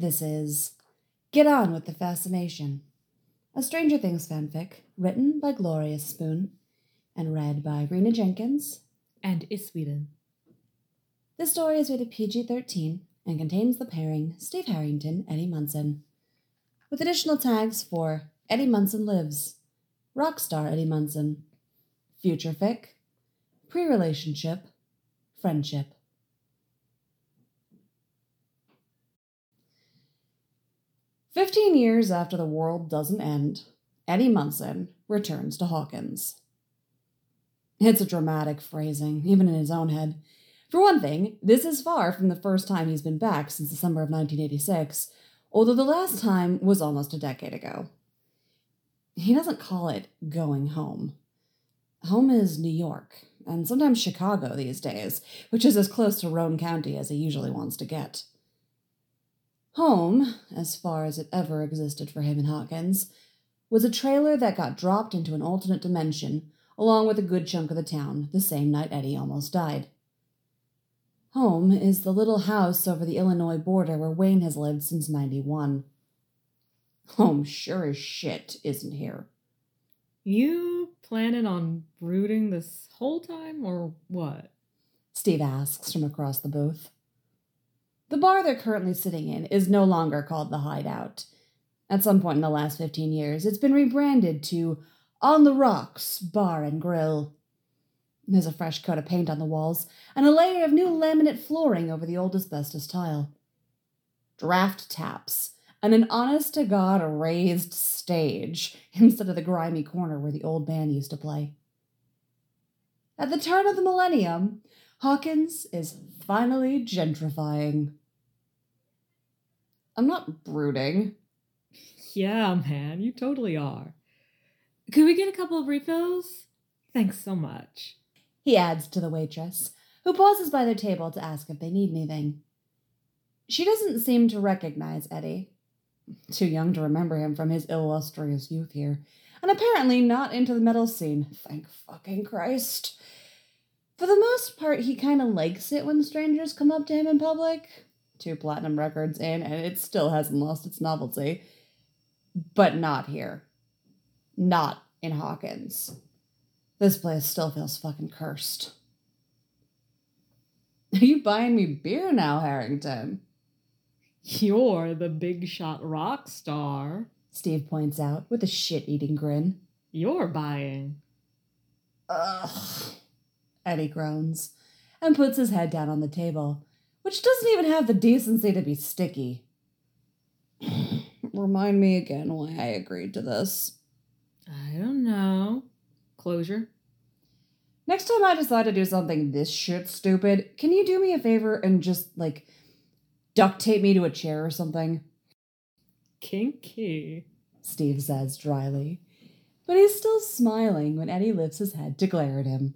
This is Get On with the Fascination, a Stranger Things fanfic written by Gloria Spoon and read by Rena Jenkins and Isweden. This story is rated PG-13 and contains the pairing Steve Harrington, Eddie Munson, with additional tags for Eddie Munson Lives, Rockstar Eddie Munson, Future Fic, Pre-Relationship, Friendship. "15 years after the world doesn't end, Eddie Munson returns to Hawkins." It's a dramatic phrasing, even in his own head. For one thing, this is far from the first time he's been back since December of 1986, although the last time was almost a decade ago. He doesn't call it going home. Home is New York, and sometimes Chicago these days, which is as close to Roane County as he usually wants to get. Home, as far as it ever existed for him in Hawkins, was a trailer that got dropped into an alternate dimension, along with a good chunk of the town, the same night Eddie almost died. Home is the little house over the Illinois border where Wayne has lived since '91. Home sure as shit isn't here. You planning on brooding this whole time, or what? Steve asks from across the booth. The bar they're currently sitting in is no longer called The Hideout. At some point in the last 15 years, it's been rebranded to On the Rocks Bar and Grill. There's a fresh coat of paint on the walls and a layer of new laminate flooring over the old asbestos tile. Draft taps and an honest-to-God raised stage instead of the grimy corner where the old band used to play. At the turn of the millennium, Hawkins is finally gentrifying. I'm not brooding. Yeah, man, you totally are. Could we get a couple of refills? Thanks so much. He adds to the waitress, who pauses by their table to ask if they need anything. She doesn't seem to recognize Eddie. Too young to remember him from his illustrious youth here, and apparently not into the metal scene, thank fucking Christ. For the most part, he kind of likes it when strangers come up to him in public. 2 platinum records in, and it still hasn't lost its novelty. But not here. Not in Hawkins. This place still feels fucking cursed. Are you buying me beer now, Harrington? You're the big shot rock star, Steve points out with a shit-eating grin. You're buying. Ugh, Eddie groans and puts his head down on the table, which doesn't even have the decency to be sticky. Remind me again why I agreed to this. I don't know. Closure? Next time I decide to do something this shit stupid, can you do me a favor and just, duct tape me to a chair or something? Kinky, Steve says dryly, but he's still smiling when Eddie lifts his head to glare at him.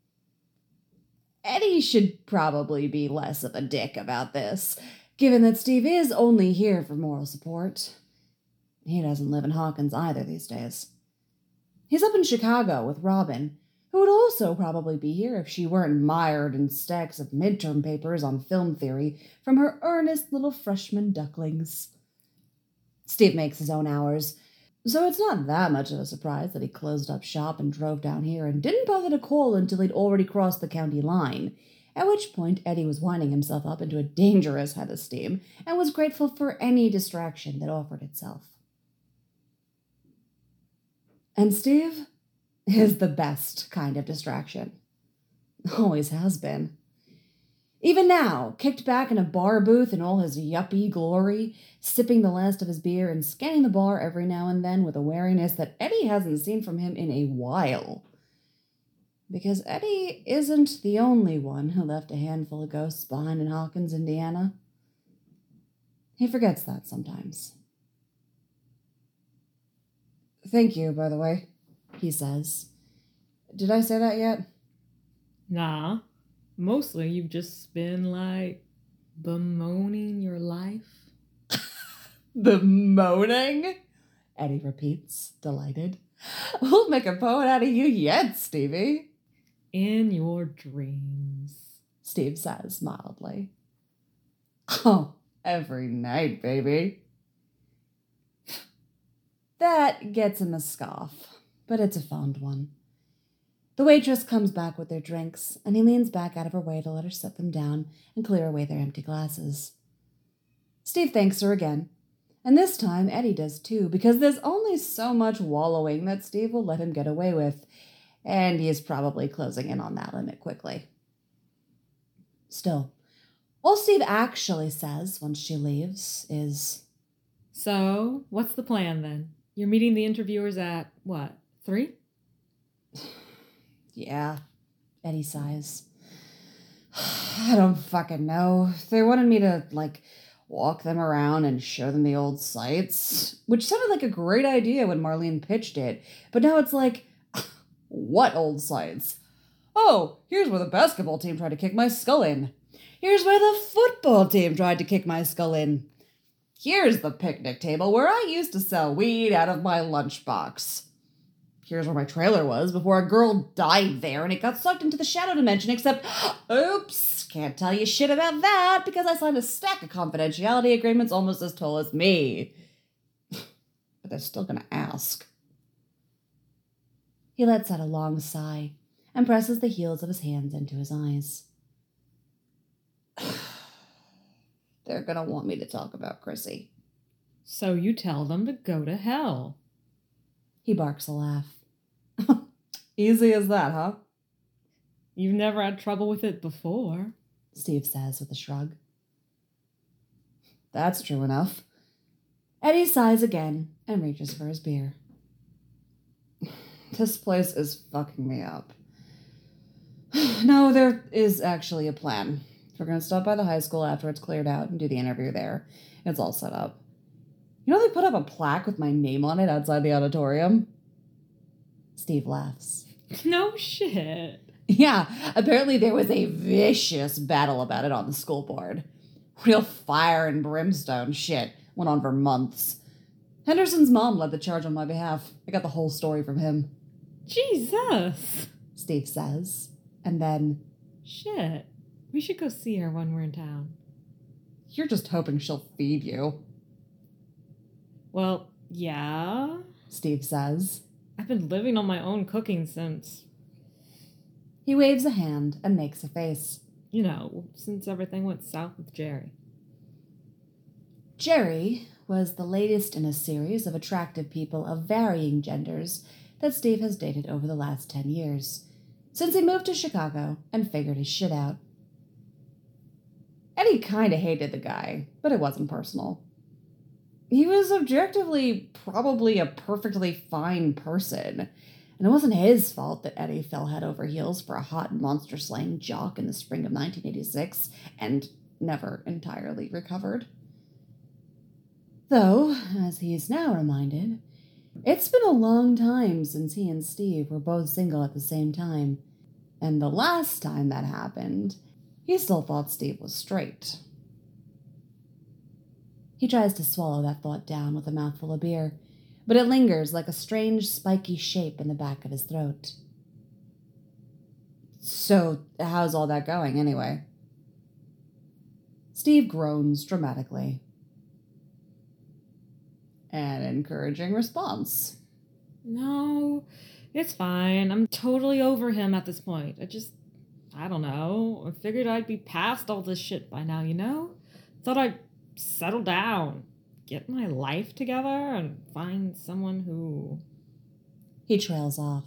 Eddie should probably be less of a dick about this, given that Steve is only here for moral support. He doesn't live in Hawkins either these days. He's up in Chicago with Robin, who would also probably be here if she weren't mired in stacks of midterm papers on film theory from her earnest little freshman ducklings. Steve makes his own hours, so it's not that much of a surprise that he closed up shop and drove down here and didn't bother to call until he'd already crossed the county line, at which point Eddie was winding himself up into a dangerous head of steam and was grateful for any distraction that offered itself. And Steve is the best kind of distraction. Always has been. Even now, kicked back in a bar booth in all his yuppie glory, sipping the last of his beer and scanning the bar every now and then with a wariness that Eddie hasn't seen from him in a while. Because Eddie isn't the only one who left a handful of ghosts behind in Hawkins, Indiana. He forgets that sometimes. Thank you, by the way, he says. Did I say that yet? Nah. Mostly you've just been, bemoaning your life. Bemoaning? Eddie repeats, delighted. We'll make a poet out of you yet, Stevie. In your dreams, Steve says mildly. Oh, Every night, baby. That gets him a scoff, but it's a fond one. The waitress comes back with their drinks, and he leans back out of her way to let her set them down and clear away their empty glasses. Steve thanks her again, and this time Eddie does too, because there's only so much wallowing that Steve will let him get away with, and he is probably closing in on that limit quickly. Still, all Steve actually says once she leaves is, So, what's the plan then? You're meeting the interviewers at, what, 3? Yeah, Eddie sighs. I don't fucking know. They wanted me to, walk them around and show them the old sites, which sounded like a great idea when Marlene pitched it. But now it's like, what old sites? Oh, here's where the basketball team tried to kick my skull in. Here's where the football team tried to kick my skull in. Here's the picnic table where I used to sell weed out of my lunchbox. Here's where my trailer was before a girl died there and it got sucked into the shadow dimension, except, oops, can't tell you shit about that because I signed a stack of confidentiality agreements almost as tall as me. But they're still gonna ask. He lets out a long sigh and presses the heels of his hands into his eyes. They're gonna want me to talk about Chrissy. So you tell them to go to hell. He barks a laugh. Easy as that, huh? You've never had trouble with it before, Steve says with a shrug. That's true enough. Eddie sighs again and reaches for his beer. This place is fucking me up. No, there is actually a plan. We're going to stop by the high school after it's cleared out and do the interview there. It's all set up. You know they put up a plaque with my name on it outside the auditorium? Steve laughs. No shit. Yeah, apparently there was a vicious battle about it on the school board. Real fire and brimstone shit. Went on for months. Henderson's mom led the charge on my behalf. I got the whole story from him. Jesus. Steve says. And then, Shit. We should go see her when we're in town. you're just hoping she'll feed you, Well, yeah. Steve says. I've been living on my own cooking since, He waves a hand and makes a face. since everything went south with Jerry. Jerry was the latest in a series of attractive people of varying genders that Steve has dated over the last 10 years, since he moved to Chicago and figured his shit out. Eddie kinda hated the guy, but it wasn't personal. He was objectively probably a perfectly fine person, and it wasn't his fault that Eddie fell head over heels for a hot monster-slaying jock in the spring of 1986 and never entirely recovered. Though, as he's now reminded, it's been a long time since he and Steve were both single at the same time, and the last time that happened, he still thought Steve was straight. He tries to swallow that thought down with a mouthful of beer, but it lingers like a strange spiky shape in the back of his throat. So, how's all that going, anyway? Steve groans dramatically. An encouraging response. No, it's fine. I'm totally over him at this point. I don't know. I figured I'd be past all this shit by now, Thought I'd settle down, get my life together, and find someone who... He trails off.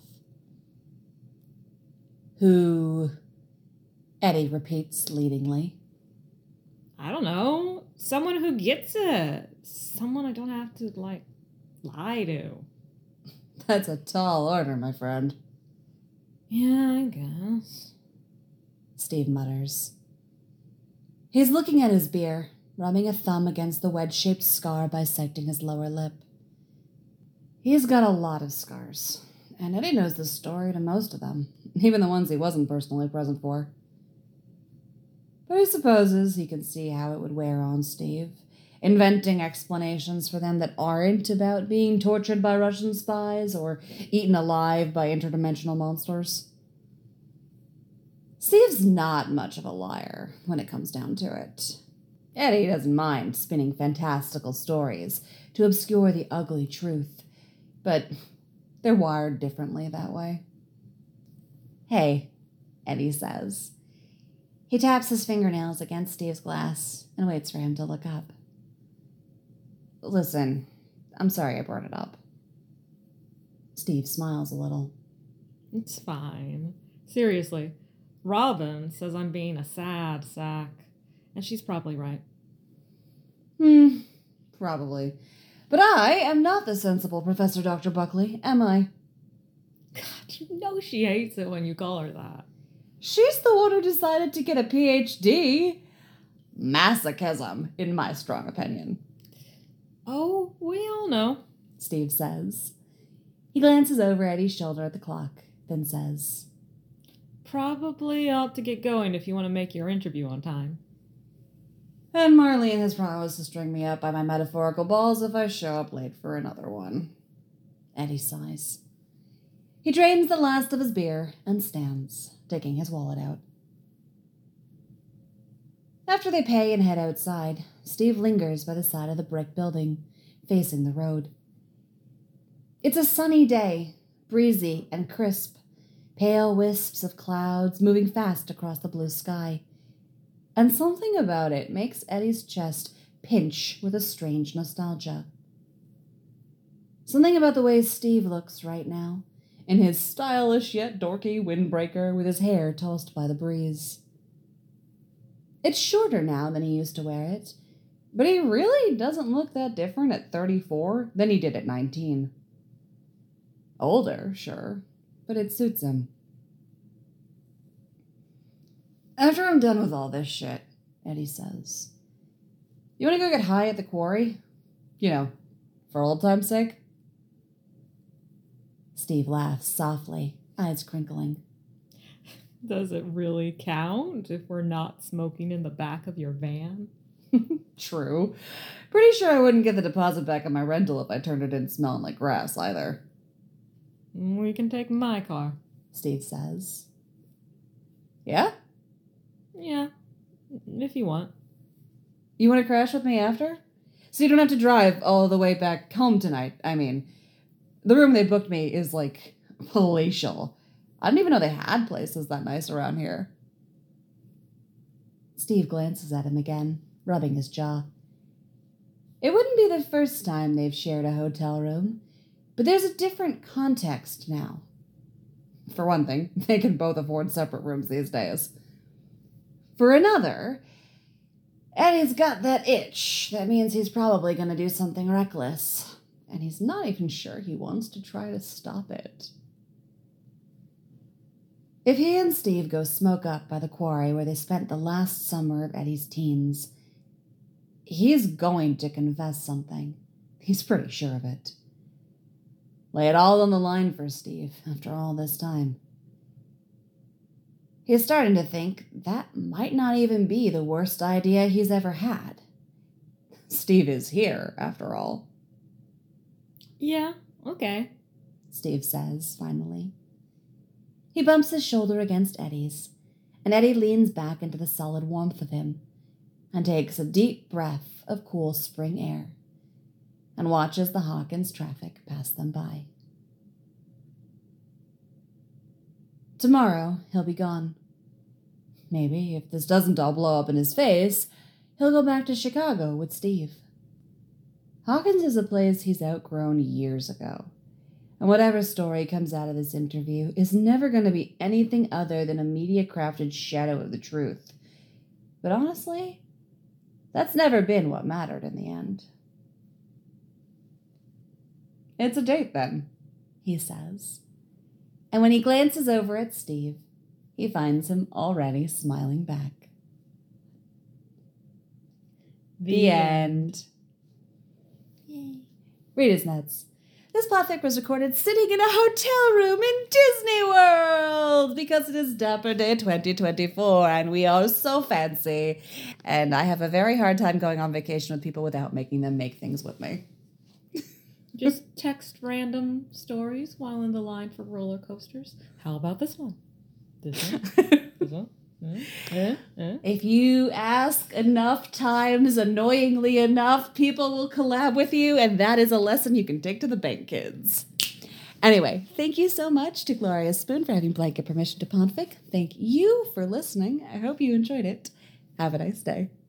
Who? Eddie repeats leadingly. I don't know. Someone who gets it. Someone I don't have to, lie to. That's a tall order, my friend, Yeah, I guess. Steve mutters. He's looking at his beer, rubbing a thumb against the wedge-shaped scar bisecting his lower lip. He's got a lot of scars, and Eddie knows the story to most of them, even the ones he wasn't personally present for. But he supposes he can see how it would wear on Steve, inventing explanations for them that aren't about being tortured by Russian spies or eaten alive by interdimensional monsters. Steve's not much of a liar when it comes down to it. Eddie doesn't mind spinning fantastical stories to obscure the ugly truth, but they're wired differently that way. Hey, Eddie says. He taps his fingernails against Steve's glass and waits for him to look up. Listen, I'm sorry I brought it up. Steve smiles a little. It's fine. Seriously, Robin says I'm being a sad sack, and she's probably right. Probably. But I am not the sensible Professor Dr. Buckley, am I? God, you know she hates it when you call her that. She's the one who decided to get a PhD. Masochism, in my strong opinion. Oh, we all know, Steve says. He glances over Eddie's shoulder at the clock, then says, Probably ought to get going if you want to make your interview on time. And Marlene has promised to string me up by my metaphorical balls if I show up late for another one. Eddie sighs. He drains the last of his beer and stands, taking his wallet out. After they pay and head outside, Steve lingers by the side of the brick building, facing the road. It's a sunny day, breezy and crisp, pale wisps of clouds moving fast across the blue sky. And something about it makes Eddie's chest pinch with a strange nostalgia. Something about the way Steve looks right now, in his stylish yet dorky windbreaker with his hair tossed by the breeze. It's shorter now than he used to wear it, but he really doesn't look that different at 34 than he did at 19. Older, sure, but it suits him. After I'm done with all this shit, Eddie says, you want to go get high at the quarry? You know, for old time's sake? Steve laughs softly, eyes crinkling. Does it really count if we're not smoking in the back of your van? True. Pretty sure I wouldn't get the deposit back on my rental if I turned it in smelling like grass either. We can take my car. Steve says. Yeah? Yeah, if you want. You want to crash with me after? So you don't have to drive all the way back home tonight. I mean, the room they booked me is like palatial. I didn't even know they had places that nice around here. Steve glances at him again, rubbing his jaw. It wouldn't be the first time they've shared a hotel room, but there's a different context now. For one thing, they can both afford separate rooms these days. For another, Eddie's got that itch. That means he's probably going to do something reckless. And he's not even sure he wants to try to stop it. If he and Steve go smoke up by the quarry where they spent the last summer of Eddie's teens, he's going to confess something. He's pretty sure of it. Lay it all on the line for Steve after all this time. He's starting to think that might not even be the worst idea he's ever had. Steve is here, after all. Yeah, okay, Steve says, finally. He bumps his shoulder against Eddie's, and Eddie leans back into the solid warmth of him and takes a deep breath of cool spring air and watches the Hawkins traffic pass them by. Tomorrow, he'll be gone. Maybe, if this doesn't all blow up in his face, he'll go back to Chicago with Steve. Hawkins is a place he's outgrown years ago, and whatever story comes out of this interview is never going to be anything other than a media-crafted shadow of the truth. But honestly, that's never been what mattered in the end. It's a date, then, he says. And when he glances over at Steve, he finds him already smiling back. The end. Yay. Reader's notes. This plotfic was recorded sitting in a hotel room in Disney World because it is Dapper Day 2024 and we are so fancy. And I have a very hard time going on vacation with people without making them make things with me. Just text random stories while in the line for roller coasters. How about this one? This one? This one? If you ask enough times, annoyingly enough, people will collab with you, and that is a lesson you can take to the bank, kids. Anyway, thank you so much to Gloria Spoon for having blanket permission to Ponfic. Thank you for listening. I hope you enjoyed it. Have a nice day.